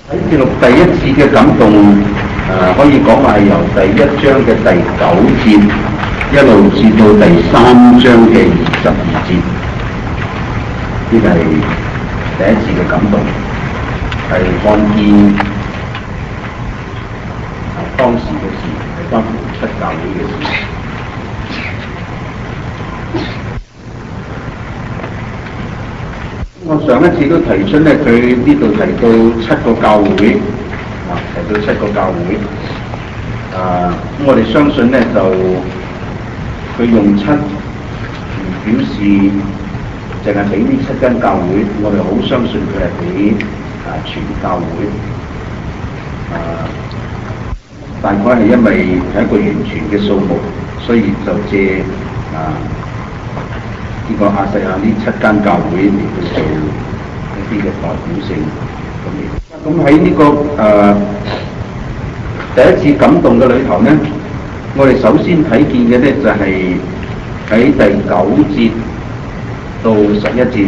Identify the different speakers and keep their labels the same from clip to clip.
Speaker 1: 喺記錄第一次嘅感動，可以講話係由第1章嘅第9節一路至到第3章嘅22節，呢個係第一次嘅感動，係看見當時嘅事，係關乎七教會嘅事。我上一次都提出咧，佢呢度提到7個教會，提到7個教會，我哋相信咧就佢用7表示，淨係俾呢7間教會，我哋好相信佢係俾全教會，大概係因為係一個完全嘅數目，所以就借呢個亞細亞呢7間教會嚟到做一啲嘅代表性咁喺呢個第一次感動嘅裏頭咧，我哋首先睇見嘅咧就係喺第9節到11節。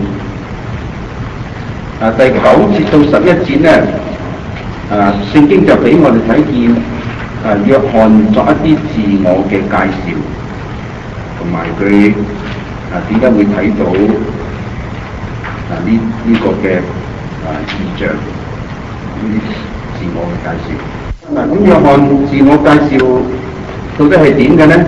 Speaker 1: 第9節到11節咧，聖經就俾我哋睇見約翰作一啲自我嘅介紹，同埋佢點解會睇到呢個嘅異象？呢啲自我嘅介紹。咁約翰自我介紹到底係點嘅呢？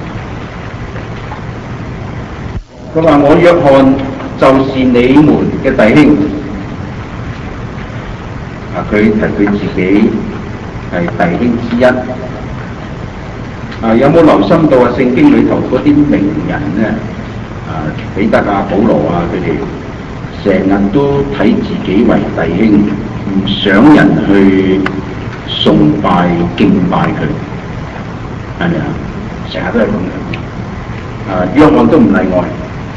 Speaker 1: 佢話：我約翰就是你們嘅弟兄。佢提佢自己係弟兄之一。有冇留心到聖經裏頭嗰啲名人呢？彼得保羅佢哋成日都睇自己為弟兄，唔想人去崇拜敬拜佢，係咪啊？成日都係咁樣。約翰都唔例外。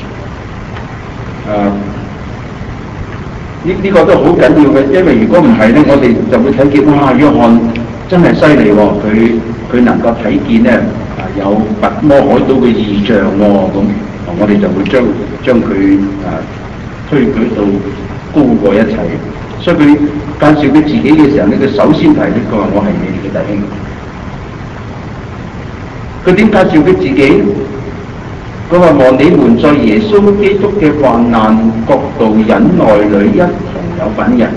Speaker 1: 呢個都好緊要嘅，因為如果唔係咧，我哋就會睇見哇，約翰真係犀利喎！佢能夠睇見咧有拔摩海島嘅異象喎，咁我哋就會將佢推舉到高過一切。所以佢介紹佢自己嘅時候咧，佢首先提呢個話：我係你哋嘅弟兄。佢點介紹佢自己？佢話：和你們在耶穌基督嘅患難、國度、忍耐裏一同有份人。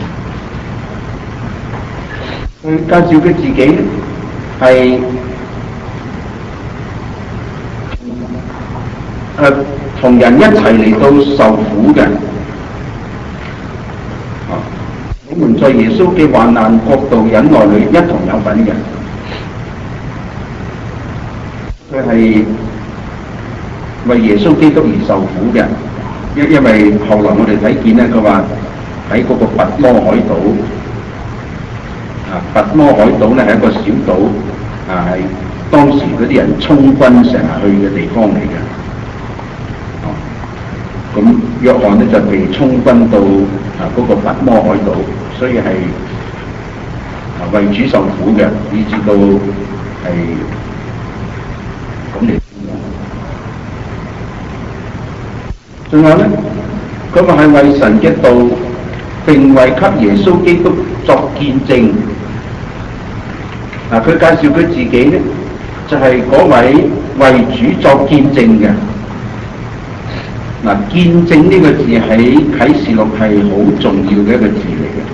Speaker 1: 佢介紹佢自己係同人一齊嚟到受苦嘅。你們在耶穌嘅患難、國度、忍耐裏一同有份人。佢係為耶穌基督而受苦嘅，因為後來我哋睇見咧，佢話喺嗰個拔摩海島，拔摩海島咧係一個小島，係當時嗰啲人充軍成日去嘅地方嚟嘅。咁約翰咧就被充軍到嗰個拔摩海島，所以係為主受苦嘅，以至到係咁嚟。仲有咧，佢話係為神嘅道，並為給耶穌基督作見證。佢介紹佢自己咧，就係嗰位為主作見證嘅。見證呢個字喺啟示錄係好重要嘅一個字嚟嘅。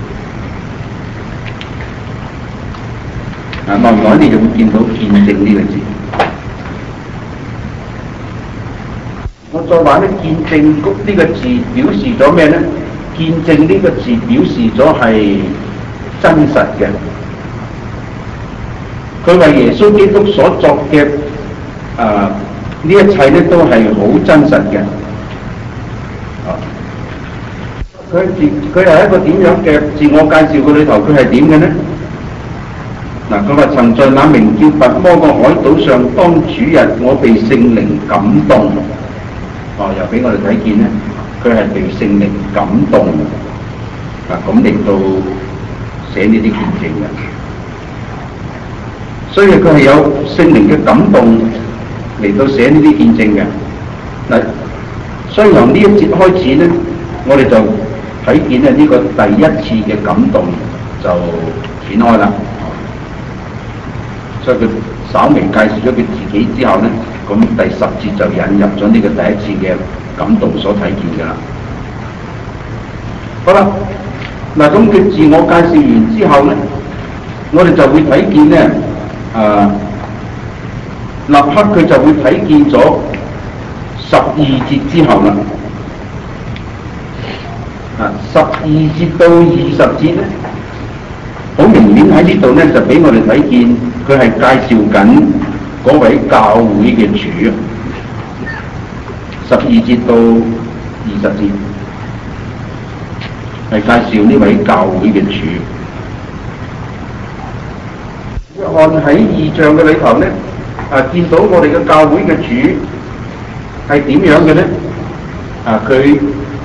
Speaker 1: 慢慢你就會見到見證呢個字。我再話咧，見證呢個字表示咗咩咧？見證呢個字表示咗係真實嘅。佢為耶穌基督所作嘅呢一切咧，都係好真實嘅。佢係一個點樣嘅自我介紹？佢裏頭佢係點嘅呢？佢話曾在那名叫拔摩嘅海島上，當主日我被聖靈感動。又俾我哋睇見咧，佢係被聖靈感動，咁嚟到寫呢啲見證嘅。所以佢係有聖靈嘅感動嚟到寫呢啲見證嘅。所以由呢一節開始咧，我哋就睇見咧呢個第一次嘅感動， 就展開啦。所以佢稍微介紹咗佢自己之後咧，咁第10節就引入咗呢個第一次嘅感動所睇見㗎啦。好啦，嗱咁佢自我介紹完之後咧，我哋就會睇見咧，立刻佢就會睇見咗12節之後啦。12節到20節咧，好明顯喺呢度咧就俾我哋睇見佢係介紹緊嗰位教會嘅主12節到20節係介紹呢位教會嘅主。約翰喺異象嘅裏頭咧，見到我哋嘅教會嘅主係點樣嘅咧？佢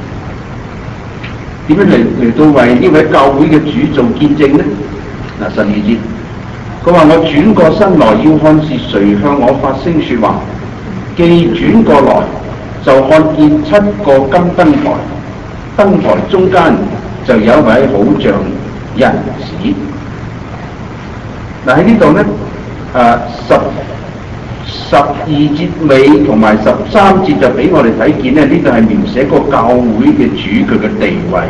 Speaker 1: 點樣嚟到為呢位教會嘅主做見證呢？12節，佢話：我轉過身來要看是誰向我發聲說話，既轉過來就看見7個金燈台，燈台中間就有一位好像人子。喺呢度呢12節尾同埋13節就俾我哋睇見咧，呢度係描寫個教會嘅主佢嘅地位。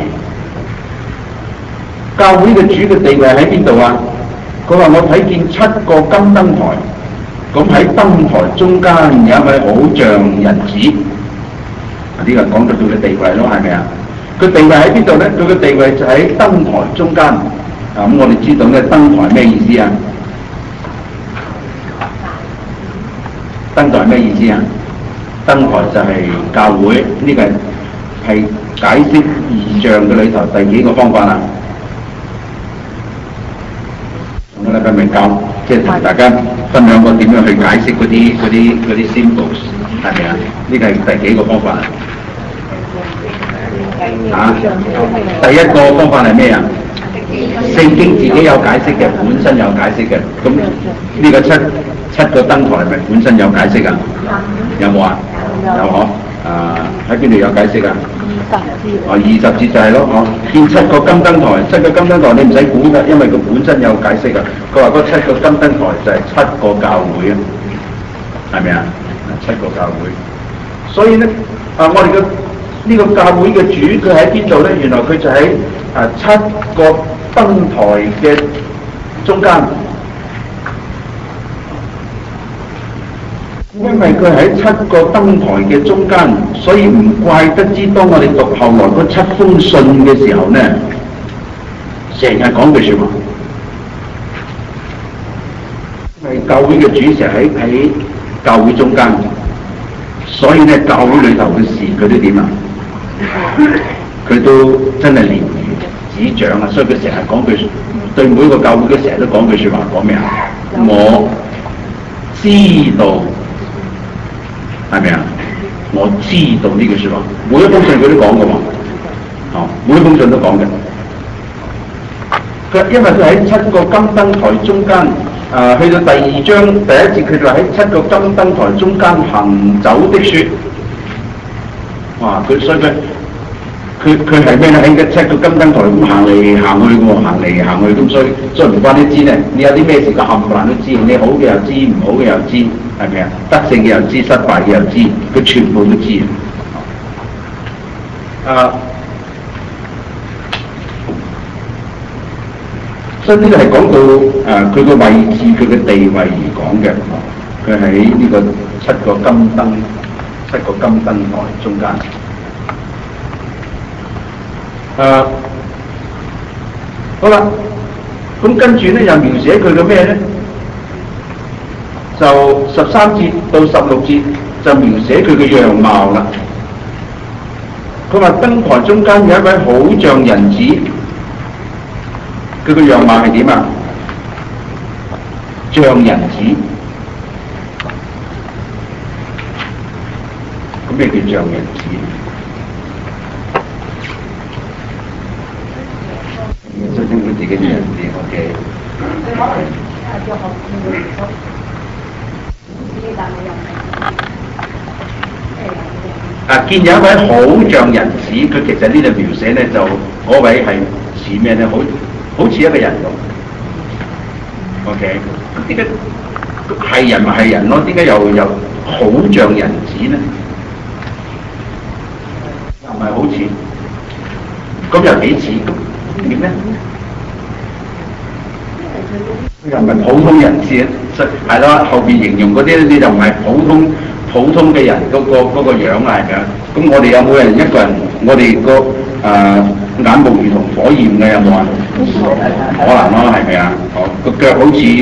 Speaker 1: 教會嘅主嘅地位喺邊度啊？佢話：我睇見7個金燈台，咁喺燈台中間有一位好像人子。呢個講到佢嘅地位咯，係咪啊？佢地位喺邊度咧？佢嘅地位就喺燈台中間。咁我哋知道咧，燈台咩意思啊？燈台係咩意思啊？燈台就係教會，呢個係解釋異象嘅裏頭第幾個方法啊？上個禮拜咪教，即係同大家分享過點樣去解釋嗰啲 symbols， 係咪啊？呢個係第幾個方法啊？第一個方法係咩啊？聖經自己有解釋嘅，本身有解釋嘅。咁呢個七個燈台係咪本身有解釋啊？有冇啊？有嗬。喺邊度有解釋啊？20節就係咯，見7個金燈台，7個金燈台你唔使估㗎，因為佢本身有解釋㗎。佢話嗰7個金燈台就係7個教會啊，係咪啊？7個教會。所以咧，我哋嘅呢個教會嘅主佢喺邊度咧？原來佢就喺7個燈台嘅中間。因為佢喺7個燈台嘅中間，所以唔怪得知當我哋讀後來嗰7封信嘅時候呢，成日講句説話。因為教會嘅主成日喺教會中間，所以呢教會裏頭嘅事佢都點啊？佢都真係連如指掌啊！所以佢成日講句，對每個教會佢成日都講句説話，講咩啊？我知道。係咪啊？我知道呢句説話，每一封信佢都講嘅喎，每一封信都講嘅。佢因為佢喺7個金燈台中間，去到第2章第1節，佢就話喺7個金燈台中間行走的説，哇！所以佢係咩咧？喺個7個金燈台咁行嚟行去嘅喎，行嚟行去咁，所以唔關你知咧。你有啲咩事，個冚唪唥都知，你好嘅又知，唔好嘅又知。係咪啊？得勝嘅又知，失敗嘅又知，佢全部都知。所以呢個係講到佢個位置、佢嘅地位而講嘅。佢喺呢個7個金燈台中間。好啦，咁跟住咧又描寫佢嘅咩咧？就13節到16節就描寫佢嘅樣貌啦。佢話燈台中間有一位好像人子，佢嘅樣貌係點啊？像人子。咁咩叫像人子？最清楚自己嘅人子 ，OK。見有一位好像人子，佢其實呢度描寫咧就嗰位係似咩咧？ 好似一個人咁。OK， 點解係人咪係人咯？點解又好像人子呢？又唔係好似，咁又幾似？點咧？又唔係普通人子，係咯？後邊形容嗰啲你就唔係普通嘅人嗰個樣啦，係咪啊？咁我哋有冇人一個人？我哋眼目如同火焰嘅有冇啊？可能咯，係咪啊？個腳好似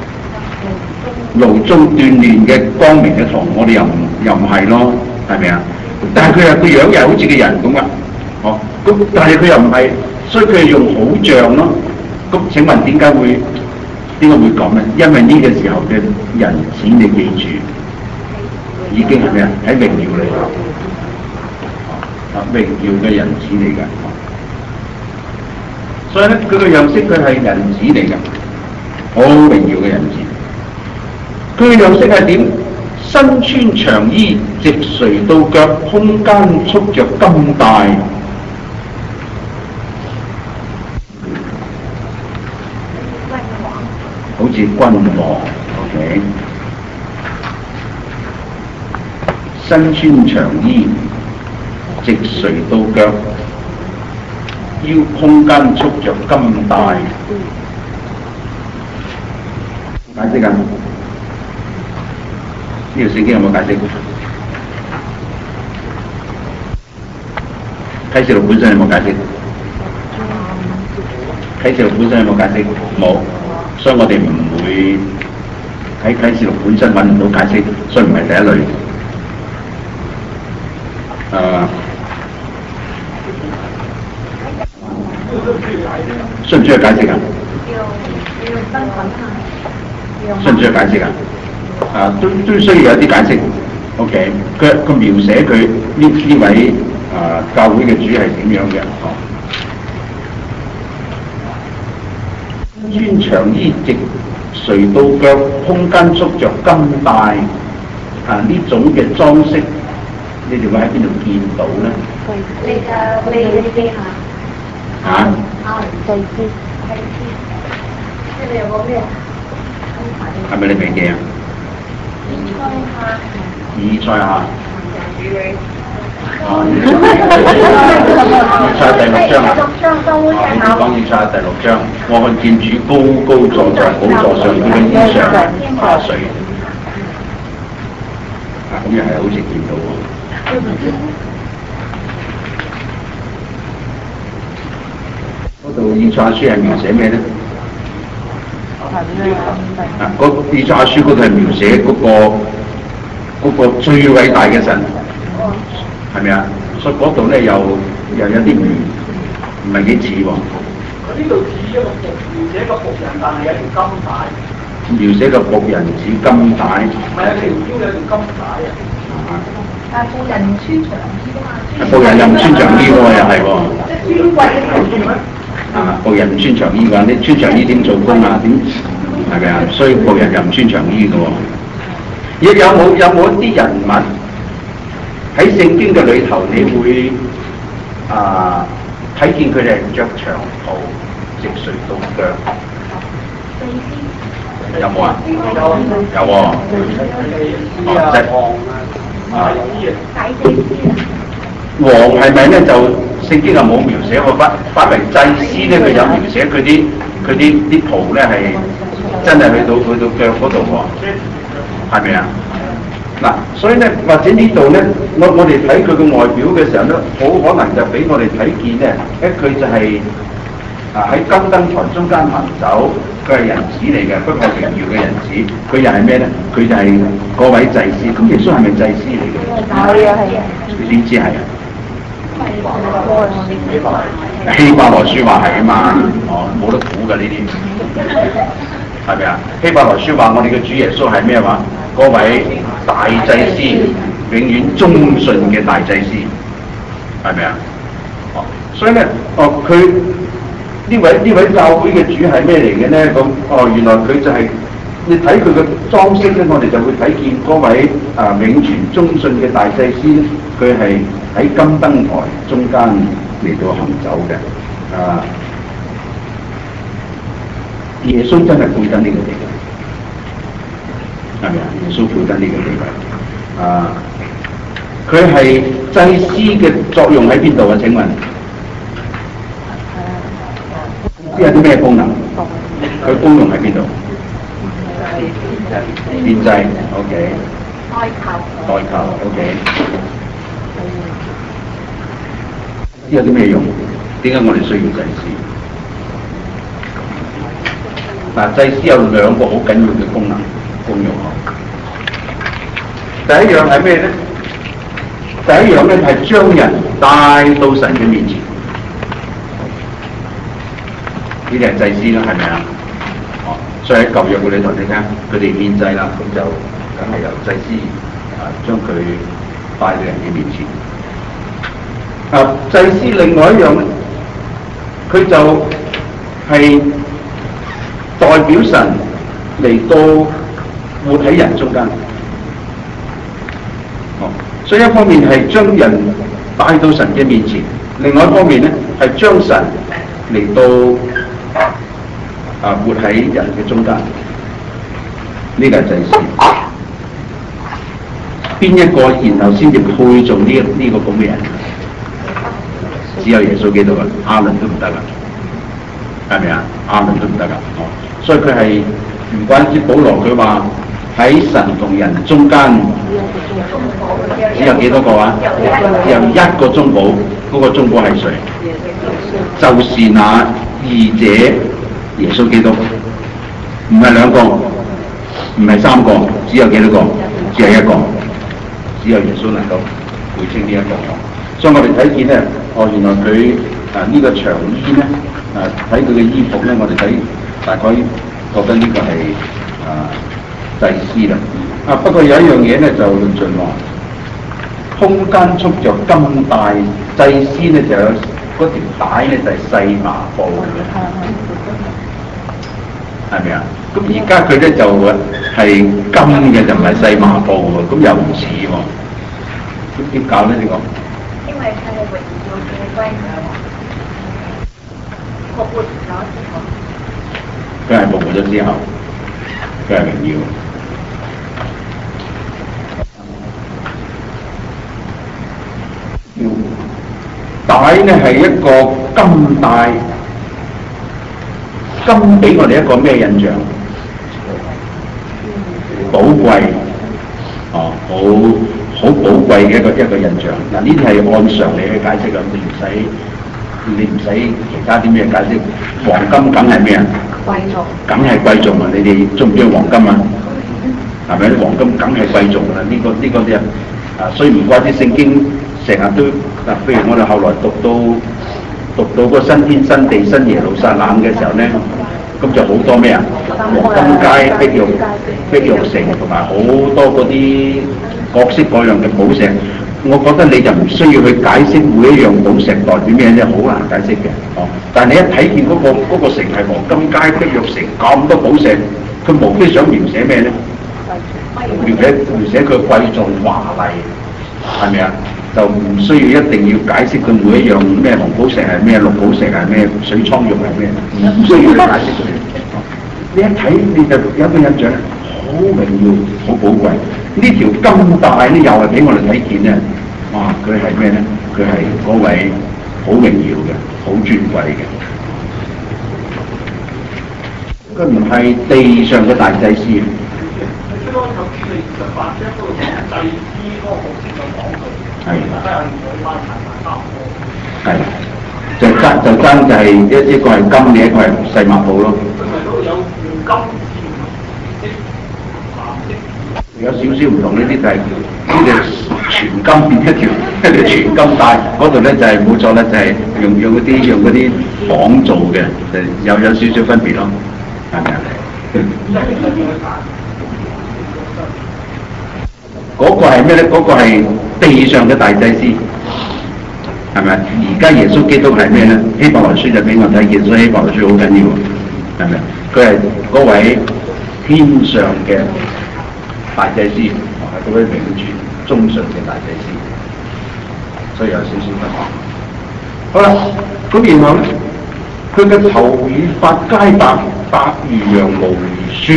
Speaker 1: 爐中鍛鍊嘅光明嘅銅，我哋又唔係咯，係咪啊？但係佢個樣又好似個人咁噶，咁但係佢又唔係，所以佢係用好像咯。咁請問點解會咁咧？因為呢個時候嘅人子，你記住已經係咩啊？喺榮耀裏頭，榮耀嘅人子嚟㗎。所以咧，佢個樣式佢係人子嚟㗎，好榮耀嘅人子。佢嘅樣式係點？身穿長衣，直垂到腳，胸間束着金帶。好似君王 ，OK， 身穿長衣，直垂到腳，胸間束着金帶。解釋啊？呢條聖經有冇解釋？啟示錄本身有冇解釋？啟示錄本身有冇解釋？冇。所以我哋唔會喺啟示錄本身揾唔到解釋，所以唔係第一類。需唔需要解釋啊？需唔需要解釋啊？都需要有啲解釋。OK， 佢描寫佢呢位教會嘅主係點樣嘅？穿長衣直垂到腳，胸間束着金帶。呢種嘅裝飾，你哋會喺邊度見到咧？你下祭司，即係你有個咩？係咪你未記啊？以賽亞。以賽亞第六章啊！你講以賽亞第六章，我看見主高高坐在寶座上，佢嘅衣裳灑水。咁又係好似見到喎。嗰度以賽亞書係描寫咩咧？以賽亞書嗰度係描寫嗰個最偉大嘅神。係咪啊？所以嗰度咧又有啲唔係幾似喎。佢呢度似一個描寫個僕人，但係有條金帶。描寫個僕人似金帶。唔係啊，條腰有條金帶啊。但係僕人唔穿長衣㗎嘛。僕人又唔穿長衣喎，又係喎。即係尊貴嘅人物。僕人唔穿長衣㗎，你穿長衣點做工啊？點係咪啊？所以僕人又唔穿長衣㗎喎。有冇一啲人物？喺聖經嘅裏頭，你會睇見佢哋係着長袍，直垂到腳。有冇啊？有喎。王係咪咧？就聖經又冇描寫過，反為祭司咧，佢有描寫佢啲袍咧係真係去到腳嗰度喎，係咪啊？嗱，所以咧，或者呢度咧，我哋睇佢個外表嘅時候咧，好可能就俾我哋睇見咧，佢就係喺金燈台中間行走，佢係人子嚟嘅，不過係榮耀嘅人子，佢又係咩咧？佢就係嗰位祭司。咁耶穌係咪祭司嚟嘅？係啊，係啊。你點知係啊？希伯來書話係啊嘛，冇得估㗎呢啲，係咪啊？希伯來書話我哋嘅主耶穌係咩話？嗰位大祭司，永遠忠信嘅大祭司，係咪啊？所以咧，佢呢位教會嘅主係咩嚟嘅咧？咁原來佢就係、你睇佢嘅裝飾咧，我哋就會睇見嗰位永存忠信嘅大祭司咧，佢係喺金燈台中間嚟到行走嘅。 耶穌真係配得呢個地位，係咪啊？耶穌配得呢個地位啊！佢係祭司嘅作用喺邊度啊？請問，有啲咩功能？佢功用喺邊度？獻祭 ，OK。代求 ，OK。有啲咩用？點解我哋需要祭司？嗱，祭司有兩個好緊要嘅功用。第一樣係咩咧？第一樣咧係將人帶到神嘅面前，呢啲係祭司啦，係咪啊？所以喺舊約嘅裏頭，你睇佢哋獻祭啦，咁就梗係由祭司將佢帶到人嘅面前。祭司另外一樣咧，佢就係代表神嚟到活喺人中間。所以一方面係將人帶到神嘅面前，另外一方面咧係將神嚟到活喺人嘅中間。呢個係祭司。邊一個然後先至配做呢個咁嘅人？只有耶穌基督啊，亞倫都唔得噶，係咪啊？亞倫都唔得噶。所以佢係唔關之保羅佢話喺神同人中間只有幾多個啊？只有一個中保，嗰個中保係誰？就是那義者耶穌基督，唔係兩個，唔係三個，只有幾多個？只有一個，只有耶穌能夠配稱呢一個。所以我哋睇見咧，原來佢呢個長衣咧，睇佢嘅衣服咧，我哋睇大概覺得呢個係祭司啦。不過有一樣嘢咧就論盡話，空間束着金帶，祭司咧就有嗰條帶咧就係細麻布嘅，係咪啊？咁而家佢咧就係金嘅，就唔係細麻布喎，咁又唔似喎，點搞咧呢個？
Speaker 2: 因為佢係榮耀嘅歸佢，復活咗之後，
Speaker 1: 佢係復活咗之後，佢係榮耀。帶咧係一個金帶，金俾我哋一個咩印象？寶貴，好寶貴嘅一個印象。嗱，呢啲係按常理去解釋嘅，你唔使其他啲咩解釋。黃金梗係咩啊？貴重。梗係貴重啊！你哋中唔中意黃金啊？係咪？黃金梗係貴重啦！呢個啲所以唔怪啲聖經成日都譬如我哋後來讀到個新天新地新耶路撒冷嘅時候咧，咁就好多咩啊？黃金街、碧玉城同埋好多嗰啲各式各樣嘅寶石。我覺得你就唔需要去解釋每一樣寶石代表咩啫，好難解釋嘅。但係你一睇見嗰個城係黃金街、碧玉城咁多寶石，佢無非想描寫咩咧？描寫佢貴重華麗，係咪啊？就唔需要一定要解釋佢每一樣咩紅寶石係咩、綠寶石係咩、水蒼玉係咩，唔需要去解釋佢。你一睇你就有個印象，好榮耀、好寶貴。呢條金帶咧又係俾我哋睇見咧，哇！佢係咩咧？佢係嗰位好榮耀嘅、好尊貴嘅。佢唔係地上嘅大祭司。係，就係一個係金嘅，一個係細麻布咯。有少少唔同，呢啲就係呢條全金一條全金帶，嗰度咧就係冇錯咧，就係用嗰啲仿做嘅，就有少少分別咯，係咪啊？嗰個係咩咧？嗰個係地上嘅大祭司，係咪？而家耶穌基督係咩咧？希伯來書就俾我睇見，所以希伯來書好緊要，係咪？佢係嗰位天上嘅大祭司，係嗰位永存忠信嘅大祭司，所以有少少不同。好啦，咁然後咧，佢嘅頭與髮皆白， 白如羊毛如雪。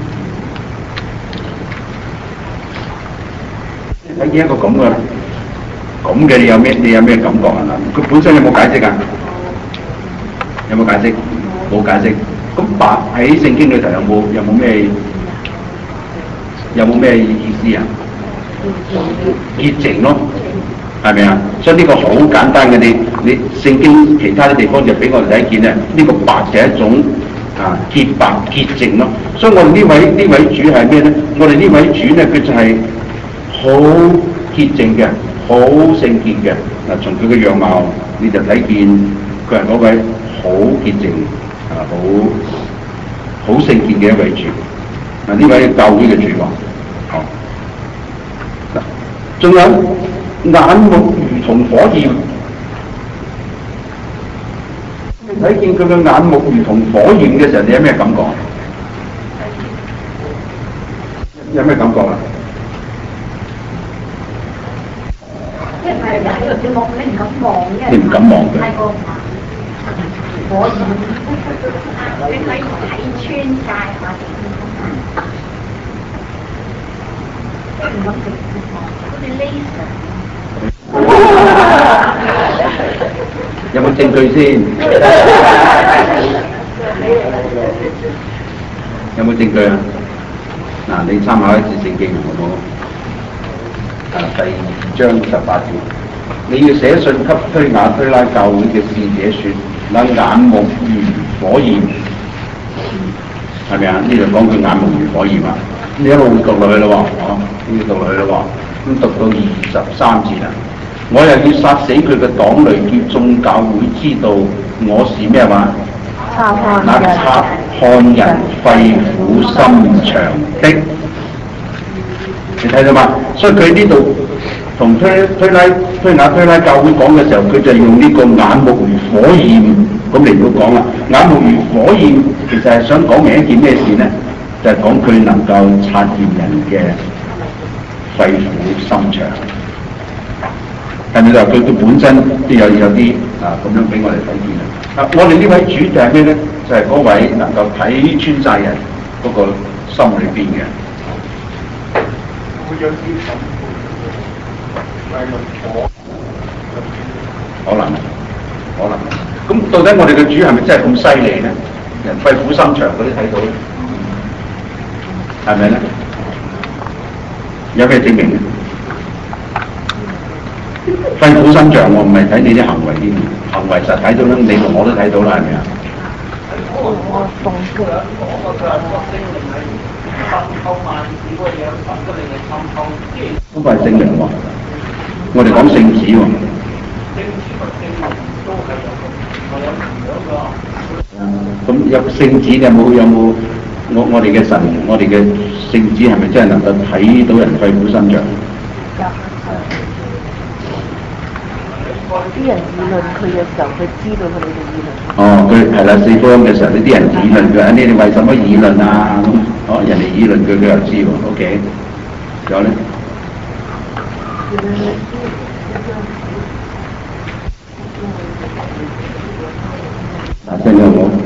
Speaker 1: 睇見一個咁嘅，你有咩感覺啊？佢本身有冇解釋啊？有冇解釋？冇解釋。咁白喺聖經裏頭有冇咩意思啊？潔淨咯，係咪啊？所以呢個好簡單嘅，你聖經其他啲地方就俾我哋睇見咧，呢個白就係一種潔白潔淨咯。所以我哋呢位主係咩咧？我哋呢位主咧，佢就係好潔淨嘅，好聖潔嘅。嗱，從佢嘅樣貌你就睇見佢係嗰位好潔淨好聖潔嘅一位主。嗱，呢位教會嘅主喎。仲有眼目如同火焰，你睇見佢嘅眼目如同火焰嘅時候，你有咩感覺？有咩感覺啊？
Speaker 2: 即係你唔敢望嘅。
Speaker 1: 你唔敢望佢。
Speaker 2: 太過火焰，你可以睇穿界下邊。即係唔敢直接望，好似 laser。
Speaker 1: 有冇證據先？有冇證據啊？嗱，你參考一次聖經好唔好？第2章18節，你要寫信給推雅推拉教會嘅使者說：那眼目如火焰，係咪啊？呢度講佢眼目如火焰啊！你一路讀落去咯喎，呢度讀落去咯喎，咁讀到23節啊！我又要殺死佢嘅黨類，叫眾教會知道我是咩話？那察看人肺腑心腸的，你睇到嘛？所以佢呢度同推雅推拉教會講嘅時候，佢就用呢個眼目如火焰咁嚟到講啦。眼目如火焰，其實係想講明一件咩事呢？就係講佢能夠察驗人嘅肺腑心腸。係咪話佢本身都有啲咁樣俾我哋睇見啊？我哋呢位主就係咩咧？就係、是、嗰位能夠睇穿晒人嗰個心裏邊嘅。可能。咁到底我哋嘅主係咪真係咁犀利咧？人肺腑心腸嗰啲睇到咧，係咪咧？有咩證明咧？肺腑心腸，我唔係睇你啲行為添，行為實睇到啦，你同我都睇到啦，係咪啊？嗰個係聖靈喎，我哋講聖子喎。咁有聖子有冇？我哋嘅神，我哋嘅聖子係咪真係能夠睇到人肺腑心腸？
Speaker 3: 啲人議論佢嘅時候，佢知道佢哋嘅議論。
Speaker 1: 哦，佢係啦，四福音嘅時候，呢啲人議論佢，你哋為什麼議論啊？人哋議論佢，佢又知喎。OK，仲有咧？大聲啲好冇？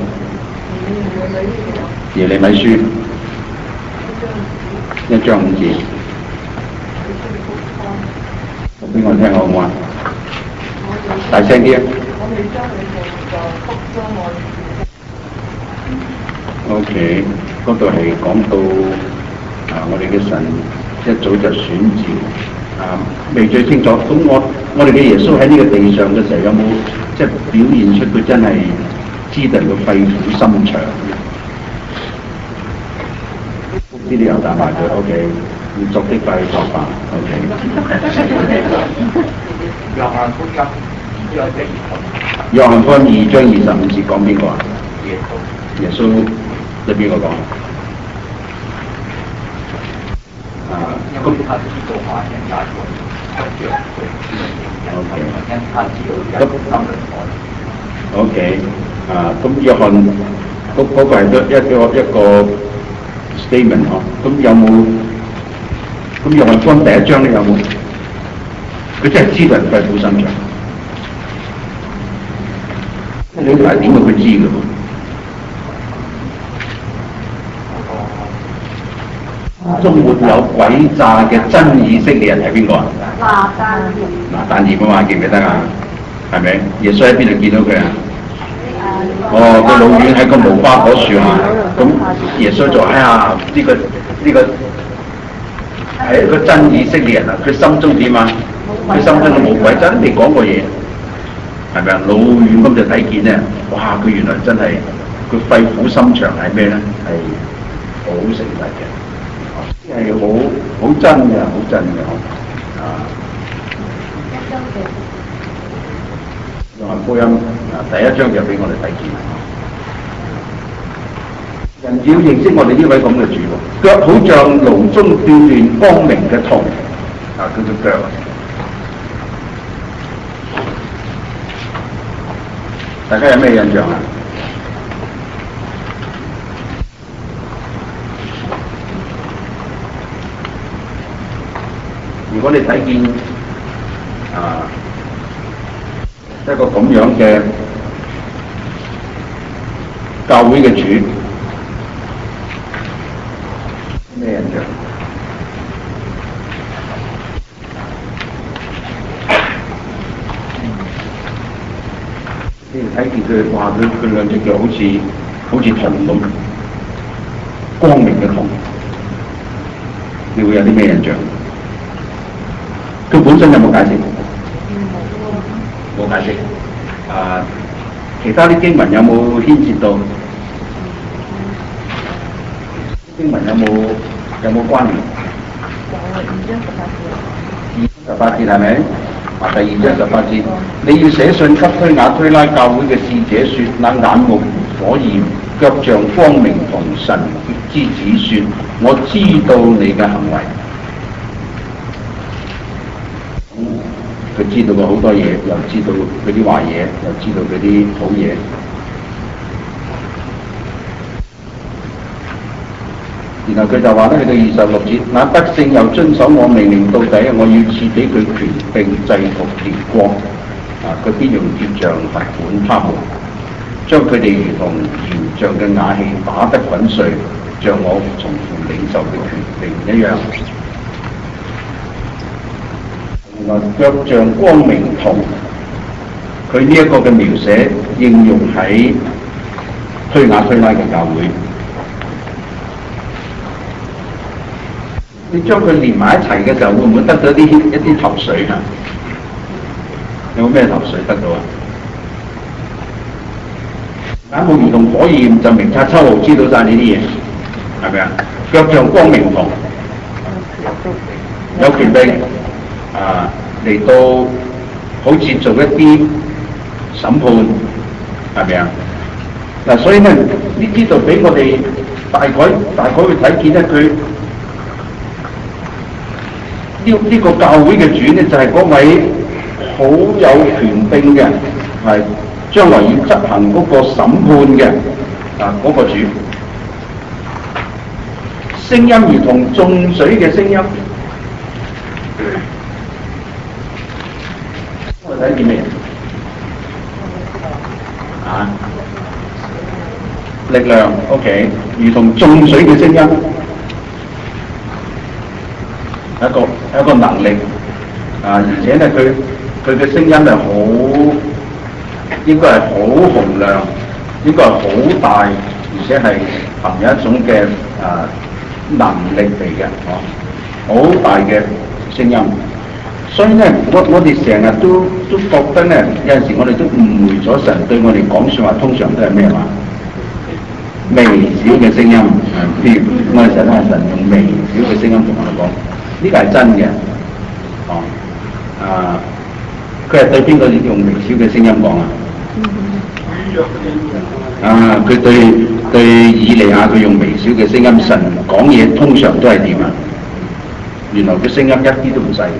Speaker 1: 耶利米書1章5節，讀俾我聽好唔好啊？大聲啲啊 ！OK， 嗰度係講到我哋嘅神一早就選召未最清楚。咁我哋嘅耶穌喺呢個地上嘅時候，有冇即係表現出佢真係知道個肺腑心腸？呢啲又打埋佢 OK， 要作的快去作吧 OK。約翰福音2章25節講邊個啊？耶穌對邊個講？OK， 咁約翰嗰個係一個 statement 嗬。咁有冇？咁約翰福音第1章咧有冇？佢真係知道人肺腑心腸。你係點佢知嘅喎？ 中沒有詭詐嘅真以色列人係邊個啊？拿但業啊嘛，記唔記得啊？係咪？耶穌喺邊度見到佢啊？哦，個老遠喺個無花果樹下，咁耶穌就哎呀呢個係個真以色列人啊！佢心中點啊？佢心中冇鬼，真未講過嘢，係咪啊？老遠咁就睇見咧，哇！佢原來真係佢肺腑心腸係咩咧？係好誠實嘅，係好真嘅，好真嘅啊！約翰福音第一章就俾我哋睇見，人要認識我哋呢位咁嘅主，腳好像爐中鍛鍊光明嘅銅啊！佢隻腳啊！大家有咩印象啊？如果你睇見一個咁樣嘅教會嘅主，咩印象？你睇見佢，哇！佢兩隻腳好似銅咁，光明嘅銅，你會有啲咩印象？佢本身有冇解釋？冇解釋。其他啲經文有冇牽涉到？經文有冇關聯？2章18節係咪？第2章18節，你要寫信給推雅推拉教會嘅使者說：那眼目如火焰，腳像光明同神之子說：我知道你嘅行為。佢知道過好多嘢，又知道佢啲壞嘢，又知道佢啲好嘢。然後佢就話咧，去到26節，那得勝又遵守我命令到底，我要賜俾佢權柄制服列國。佢必用鐵杖罰管他們，將佢哋如同燃著嘅瓦器打得滾碎，像我從父領受嘅權柄一樣。腳像光明銅，佢呢一個嘅描寫應用喺推雅推拉嘅教會。你將佢連埋一齊嘅時候，會唔會得到一啲頭緒啊？有冇咩頭緒得到啊？眼目如同火焰，就明察秋毫，知道晒呢啲嘢，係咪啊？腳像光明銅，有權柄嚟到好似做一啲審判，係咪啊？嗱，所以咧呢啲就俾我哋大概去睇見咧，佢呢個教會嘅主咧，就係嗰位好有權柄嘅，係將來要執行嗰個審判嘅嗰個主，聲音如同眾水嘅聲音。我睇見咩？力量 ，OK， 如同眾水嘅聲音，一個能力而且咧佢嘅聲音係好，應該係好洪亮，應該係好大，而且係含有一種嘅能力嚟嘅，好大嘅聲音。所以咧，我哋成日都覺得咧，有陣時我哋都誤會咗神對我哋講説話，通常都係咩話？微小嘅聲音，譬如我哋成日係神用微小嘅聲音同我哋講，呢個係真嘅。佢係對邊個用微小嘅聲音講啊？佢對以利亞佢用微小嘅聲音，神講嘢通常都係點啊？原來佢聲音一啲都唔細。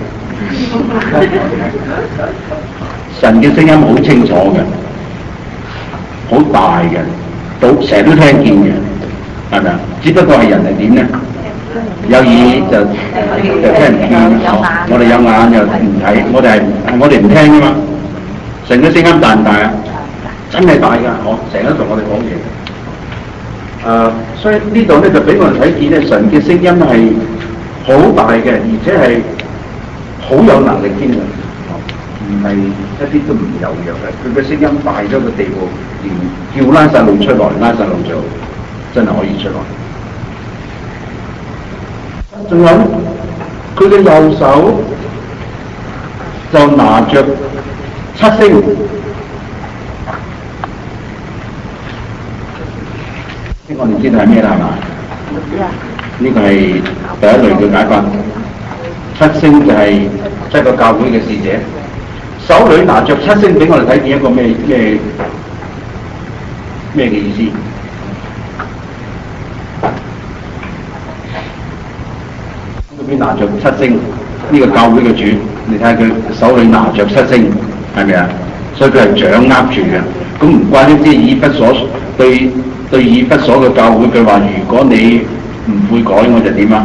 Speaker 1: 神嘅聲音好清楚嘅，好大嘅，成日都聽見嘅，係咪啊？只不過係人係點咧？有耳就聽唔見，我哋有眼又唔睇，我哋唔聽㗎嘛。神嘅聲音大唔大啊？真係大㗎，成日同我哋講嘢。 所以呢度咧就俾我哋睇見咧，神嘅聲音係好大嘅，而且係好有能力添嘅，唔係一啲都唔柔弱嘅。佢嘅聲音大咗個地步，連叫拉撒路出來，拉撒路就真係可以出來。仲有佢嘅右手就拿着七星。我哋知道係咩啦，係嘛？呢個係第一類嘅解法。七星就係7個教會嘅使者，手裏拿着7星，俾我哋睇見一個咩嘅意思？佢拿着7星，呢個教會嘅主，你睇下佢手裏拿着7星，係咪啊？所以佢係掌握住嘅。咁唔怪得知以弗所對以弗所嘅教會，佢話：如果你唔悔改，我就點啊？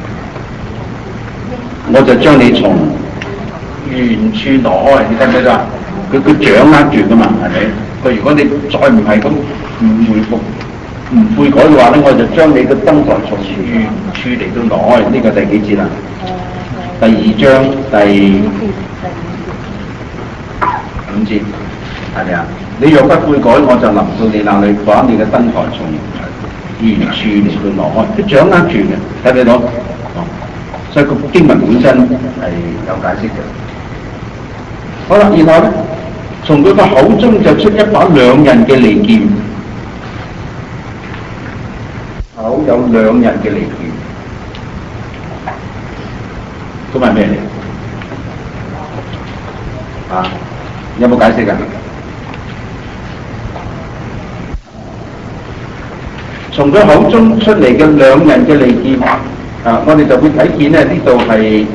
Speaker 1: 我就將你從原處挪開。你睇唔睇到啊？佢掌握住噶嘛，係咪？佢如果你再唔係咁唔回復、唔悔改嘅話咧，我就將你嘅燈台從原處嚟到挪開。呢個第幾節啊？第2章第5節，係咪啊？你若不悔改，我就臨到你那裏，把你嘅燈台從原處嚟到挪開。佢掌握住嘅，睇唔睇到？所以個經文本身係有解釋嘅。好啦，然後咧，從佢個口中就出一把兩刃嘅利劍，口有兩刃嘅利劍，咁係咩嚟？啊，有冇解釋㗎？從佢口中出嚟嘅兩刃嘅利劍，我哋就會睇見咧，呢度係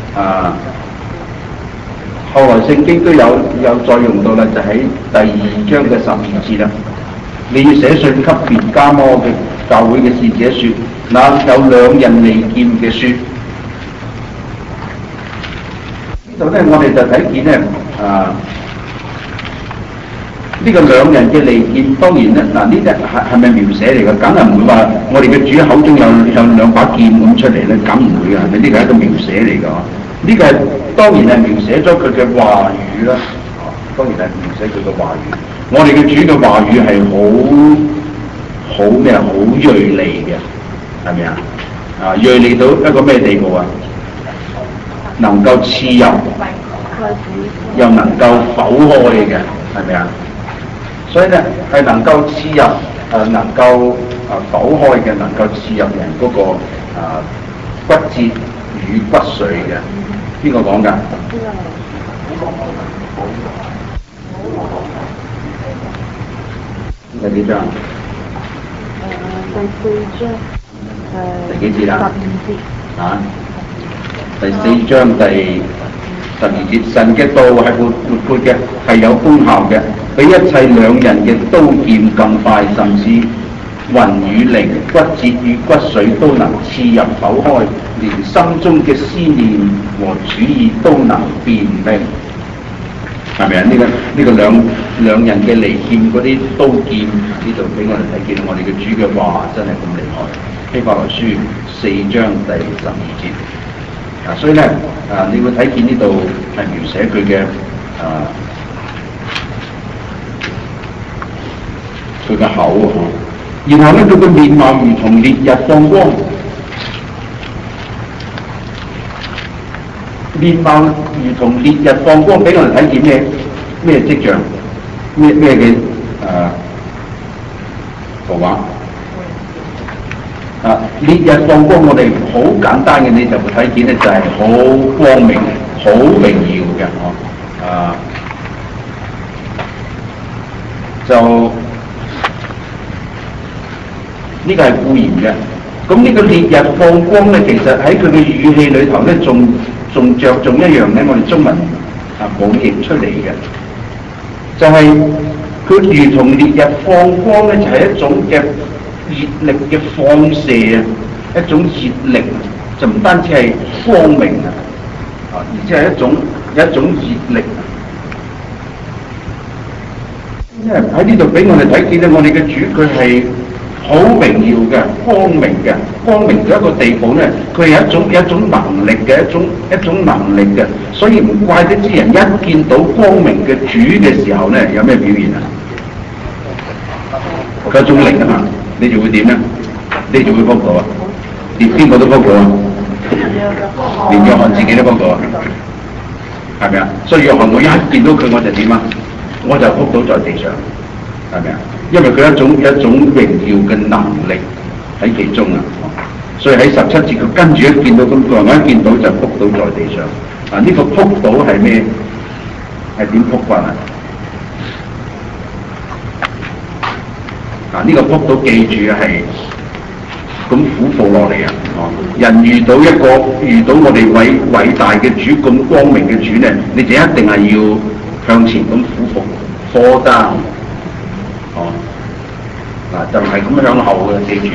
Speaker 1: 後來聖經都有再用到啦，就喺第2章嘅12節啦。你要寫信給別迦摩嘅教會嘅使者說，那有兩刃利劍嘅書。呢度咧，我哋就睇見咧，呢個兩刃嘅利劍，當然咧，呢啲係咪描寫嚟嘅？梗係唔會話我哋嘅主口中有兩把劍咁出嚟咧，梗唔會嘅，係咪？呢個係一個描寫嚟㗎。呢個係當然係描寫咗佢嘅話語啦。當然係描寫佢嘅話語。我哋嘅主嘅話語係好鋭利嘅，係咪啊？鋭利到一個咩地步啊？能夠刺入，又能夠剖開嘅，係咪啊？所以咧係能夠刺入，能夠剖開嘅，能夠刺入人嗰個骨節與骨髓嘅。邊個講㗎？第幾章？第4章。第幾節啊？12節。啊？第4章第12節，神嘅道係活潑嘅，係有功效嘅，比一切兩刃嘅刀劍更快，甚至魂與靈、骨節與骨髓都能刺入剖開，連心中嘅思念和主意都能辨明。係咪啊？呢個兩刃嘅利劍嗰啲刀劍，呢度俾我哋睇見我哋嘅主嘅話真係咁厲害。希伯來書4章第12節。所以咧，你會睇見呢度係描寫佢嘅佢嘅口啊，然後咧佢嘅面貌如同烈日放光，面貌如同烈日放光，俾我哋睇見咩跡象？咩嘅圖畫？烈日放光，我哋好簡單嘅，你就會睇見咧，就係好光明、好榮耀嘅，就呢個係固然嘅。咁呢個烈日放光咧，其實喺佢嘅語氣裏頭咧，仲着重一樣咧，我哋中文冇譯出嚟嘅，就係佢如同烈日放光咧，就係一種嘅熱力嘅放射啊，一種熱力就唔單止係光明而且係一種熱力。因為喺呢度俾我哋睇見咧，我哋嘅主佢係好榮耀嘅、光明嘅，光明到一個地步咧，佢係一種能力嘅一種能力嘅，所以唔怪得啲人一見到光明嘅主嘅時候咧，有咩表現啊？佢一種靈啊嘛，你就會點咧？你就會仆到啊！連邊個都仆到啊！連約翰自己都仆到啊！係咪啊？所以約翰我一見到佢我就點啊？我就仆到在地上，係咪啊？因為佢一種榮耀嘅能力喺其中啊，所以喺17節佢跟住一見到咁，佢話我一見到就仆到在地上。啊，呢個仆到係咩？係點仆法啊？啊，呢個仆到記住係咁俯伏落嚟啊！人遇到我哋偉大嘅主咁光明嘅主咧，你就一定係要向前咁俯伏 fall down。就唔係咁向後嘅，記住。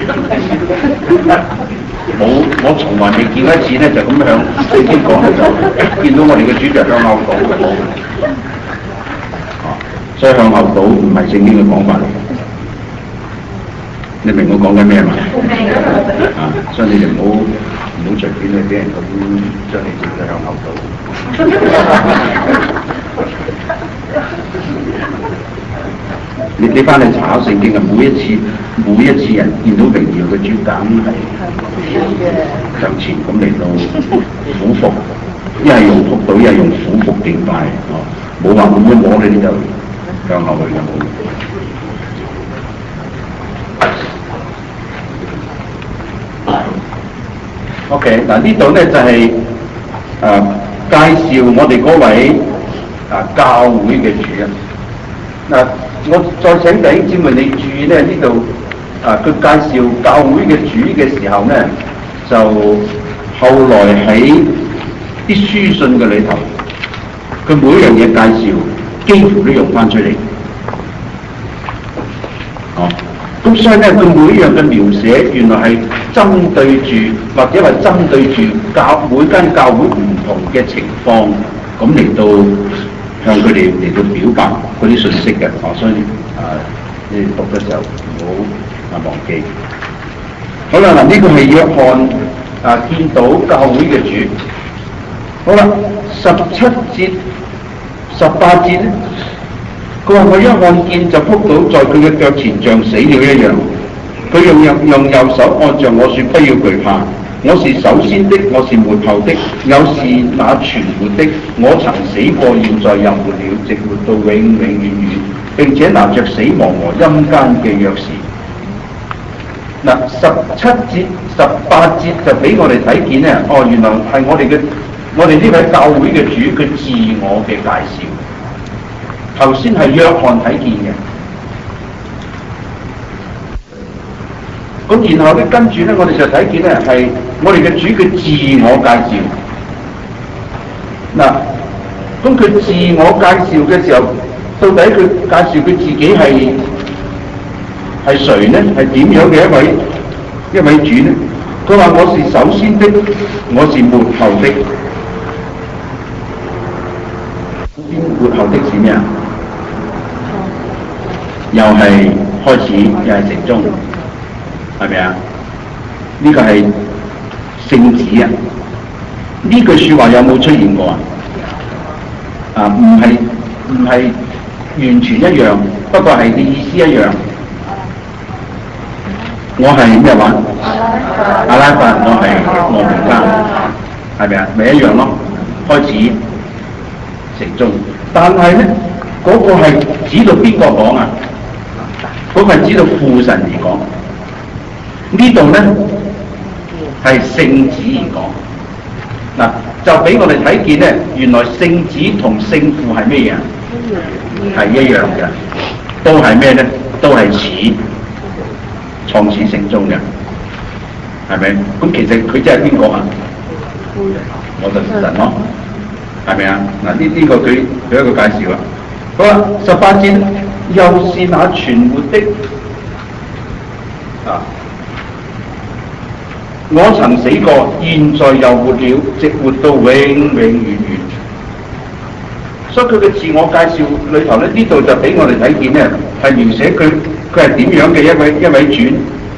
Speaker 1: 我從來未見過一次咧，就咁向聖經講就見到我哋嘅主就向後倒冇。所以向後倒唔係聖經嘅講法嚟。你明我講緊咩嘛？所以你哋唔好隨便去俾人咁將你自己向後倒。你翻去查聖經啊，每一次人見到榮耀嘅主梗係向前咁嚟到俯伏，一係用仆倒，一係用俯伏敬拜，冇話咁樣摸你就向後去嘅冇。OK， 嗱呢度咧就係介紹我哋嗰位教會嘅主啊。嗱，我再請弟兄姊妹你注意咧，呢度佢介紹教會嘅主嘅時候咧，就後來喺啲書信嘅裏頭，佢每一樣嘢介紹幾乎都用翻出嚟。咁所以咧，佢每一樣嘅描寫原來係針對住或者話針對住每間教會唔同嘅情況，咁嚟到向佢哋嚟到表達嗰啲信息嘅。所以你哋讀嘅時候唔好忘記。好啦，嗱呢個係約翰見到教會嘅主。好啦，17節、18節咧。佢話：我一看見就仆倒在佢嘅腳前，像死了一樣。佢用右手按着我說：不要懼怕，我是首先的，我是末後的，又是那存活的。我曾死過，現在又活了，直活到永永遠遠。並且拿着死亡和陰間嘅鑰匙。嗱，17節、18節就俾我哋睇見咧。原來係我哋呢位教會嘅主，佢自我嘅介紹。頭先係約翰睇見嘅，咁然後咧跟住咧，我哋就睇見咧係我哋嘅主嘅自我介紹。嗱，咁佢自我介紹嘅時候，到底佢介紹佢自己係誰呢？係點樣嘅一位主呢？佢話：我是首先的，我是末後的。末後的是咩啊？又係開始，又係成終，係咪啊？呢個係聖子啊！呢句説話有冇出現過啊？唔係完全一樣，不過係啲意思一樣。我係咩話？阿拉法，我係俄梅加，係咪啊？咪一樣咯。開始成終，但係咧嗰個係指到邊個講啊？嗰個係指到父神而講，呢度咧係聖子而講。嗱，就俾我哋睇見咧，原來聖子同聖父係咩嘢？係一樣嘅，都係咩咧？都係始創始成終嘅，係咪？咁其實佢即係邊個啊？我就神咯，係咪啊？嗱，呢個佢一個介紹啦。好啦，18節。又是那存活的我曾死過，現在又活了，直活到永永遠遠。所以佢嘅自我介紹裏頭咧，呢度就俾我哋睇見咧，係描寫佢係點樣嘅一位主。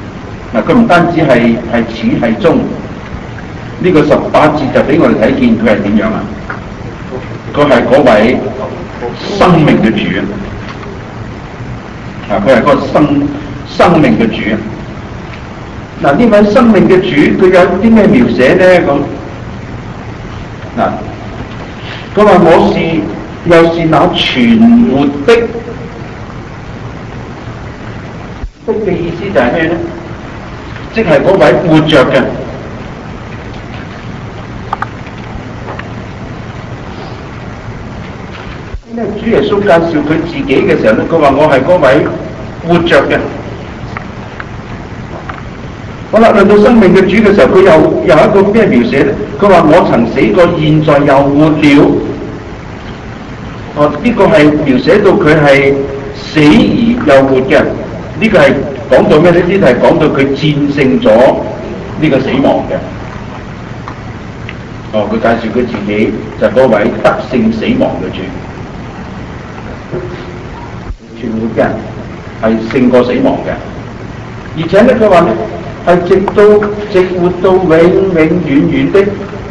Speaker 1: 嗱，佢唔單止係始係終，呢個18節就俾我哋睇見佢係點樣啊？佢係嗰位生命嘅主啊！佢係嗰個生命嘅主啊！嗱，呢位生命嘅主，佢有啲咩描寫咧？咁嗱，佢話我又是那存活的嘅意思就係咩咧？即係嗰位活着嘅。主耶穌介紹佢自己嘅時候咧，佢話我係嗰位活着嘅。好啦，論到生命嘅主嘅時候，佢又一個咩描寫咧？佢話我曾死過，現在又活了。哦，呢個係描寫到佢係死而又活嘅。呢個係講到咩呢？呢個係講到佢戰勝咗呢個死亡嘅。哦，佢介紹佢自己就係嗰位得勝死亡嘅主。存活嘅人係勝過死亡嘅，而且咧佢話咧係直活到永永遠遠的。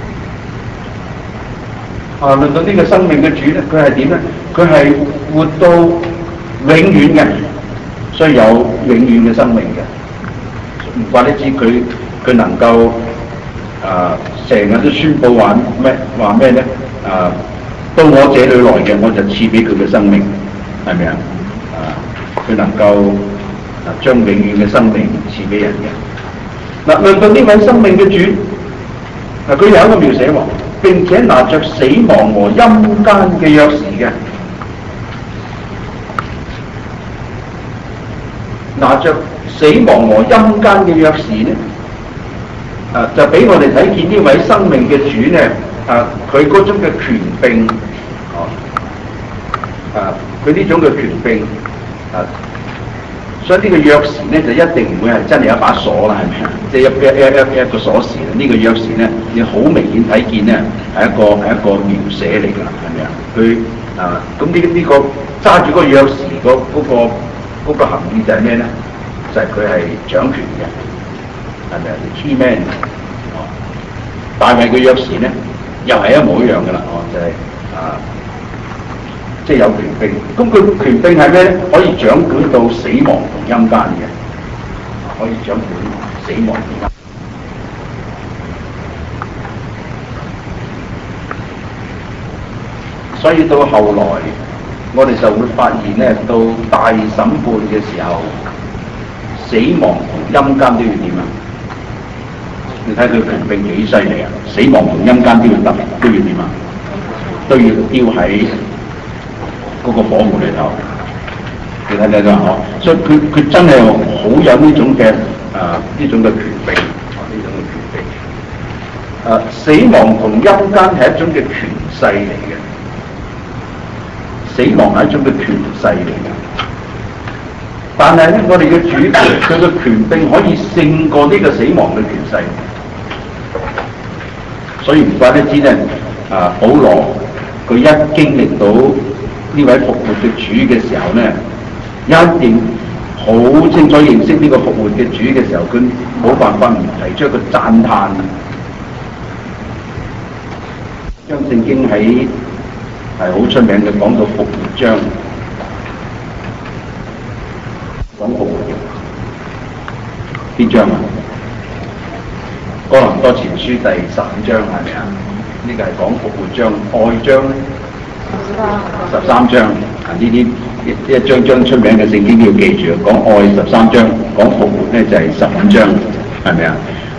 Speaker 1: 啊，論到呢個生命嘅主咧，佢係點咧？佢係活到永遠嘅，所以有永遠嘅生命嘅。唔怪得知佢能夠成日都宣佈話咩咧？到我這裏來嘅，我就賜俾佢嘅生命，係咪啊？佢能夠將永遠嘅生命賜俾人嘅。嗱，論到呢位生命嘅主，嗱佢有一個描寫喎，並且拿着死亡和陰間嘅鑰匙嘅，拿着死亡和陰間嘅鑰匙咧，就俾我哋睇見呢位生命嘅主咧，佢嗰種嘅權柄，佢呢種嘅權柄。所以呢個鑰匙咧就一定唔會係真係一把鎖啦，係咪啊？即係一個鎖匙呢個鑰匙咧，你好明顯睇見咧係一個描寫嚟㗎，係咪啊？佢咁呢個揸住嗰個鑰匙嗰個含義就係咩咧？就係佢係掌權嘅，係咪啊 ？Key man。大衛嘅鑰匙咧又係一模一樣㗎啦，就係即係有權柄，咁佢權柄係咩咧？可以掌管到死亡同陰間嘅，可以掌管死亡同陰間。所以到後來，我哋就會發現咧，到大審判嘅時候，死亡同陰間都要點啊？你睇佢權柄幾犀利啊！死亡同陰間都要點啊？都要丟喺嗰個火湖裏頭，你睇到所以佢真係好有呢種嘅權柄，呢種嘅權柄。死亡同陰間係一種嘅權勢嚟嘅，死亡係一種嘅權勢嚟嘅。但係咧，我哋嘅主佢嘅權柄可以勝過呢個死亡嘅權勢，所以唔怪得知咧，保羅佢一經歷到呢位復活嘅主嘅時候咧，一定好清楚認識呢個復活嘅主嘅時候，佢冇辦法唔提出一個讚嘆。將聖經係好出名嘅講到復活章，講復活嘅邊章啊？哥林多前書第15章係咪啊？呢個係講復活章，愛章13章啊！呢啲一張張出名嘅聖經都要記住，講愛13章，講復活咧就係15章，係咪啊？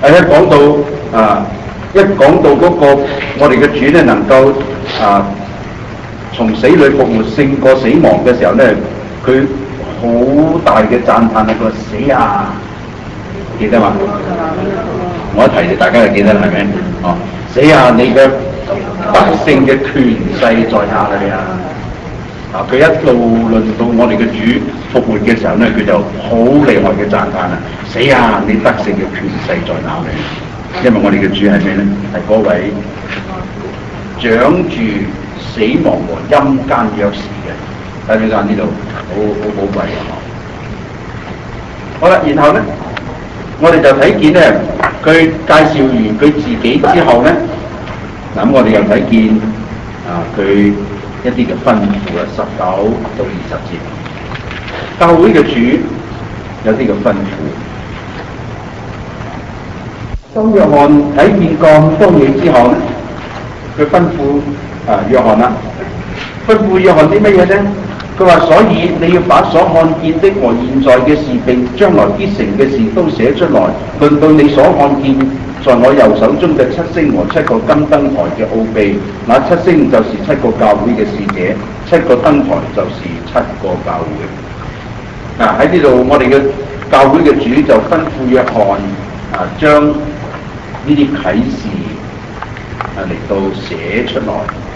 Speaker 1: 一講到嗰個我哋嘅主咧能夠從死裏復活勝過死亡嘅時候咧，佢好大嘅讚嘆係個死啊！記得嘛？我一提大家就記得啦，係咪？哦，死啊！你嘅得勝嘅權勢在哪裏啊？佢一路論到我哋嘅主復活嘅時候咧，佢就好厲害嘅讚嘆啦！死啊！你得勝嘅權勢在哪裏？因為我哋嘅主係咩咧？係嗰位掌住死亡和陰間鑰匙嘅。睇唔睇到呢度？好寶貴啊！好啦，然後咧， 我哋就睇見咧，佢介紹完佢自己之後咧，咁我哋又睇見佢一啲嘅吩咐啊，19到20節，教會嘅主有啲嘅吩咐。當約翰睇見咁多嘢之後咧，佢吩咐約翰啦，吩咐約翰啲乜嘢咧？佢話：所以你要把所看見的和現在嘅事並將來必成嘅事都寫出來。論到你所看見在我右手中嘅7星和7個金燈台嘅奧秘，那7星就是7個教會嘅使者，7個燈台就是7個教會。喺呢度，我哋嘅教會嘅主就吩咐約翰將呢啲啟示嚟到寫出來。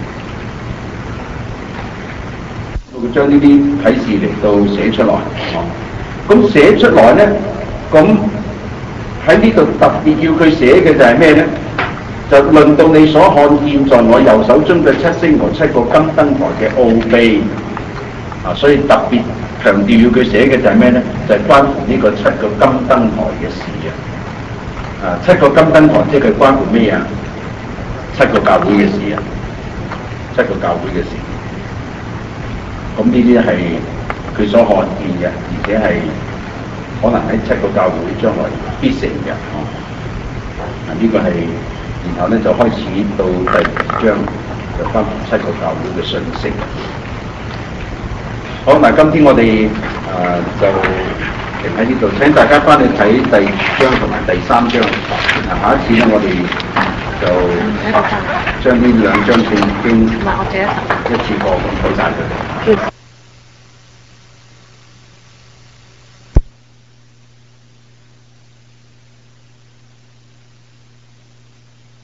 Speaker 1: 佢將呢啲啟示嚟到寫出來，咁寫出來咧，咁喺呢度特別要佢寫嘅就係咩咧？就論到你所看見在我右手中嘅7星和7個金燈台嘅奧秘，所以特別強調要佢寫嘅就係咩咧？就係關乎呢個7個金燈台嘅事啊！7個金燈台即係佢關乎咩啊？7個教會嘅事啊！7個教會嘅事。咁呢啲係佢所看見嘅，而且係可能喺7個教會將來必成嘅。呢個係，然後咧就開始到第2章，就關乎7個教會嘅信息。好，嗱，今天我哋就停喺呢度，請大家翻去睇第2章同埋第3章。下一次咧，我哋就將呢2章聖經一次過咁睇晒佢。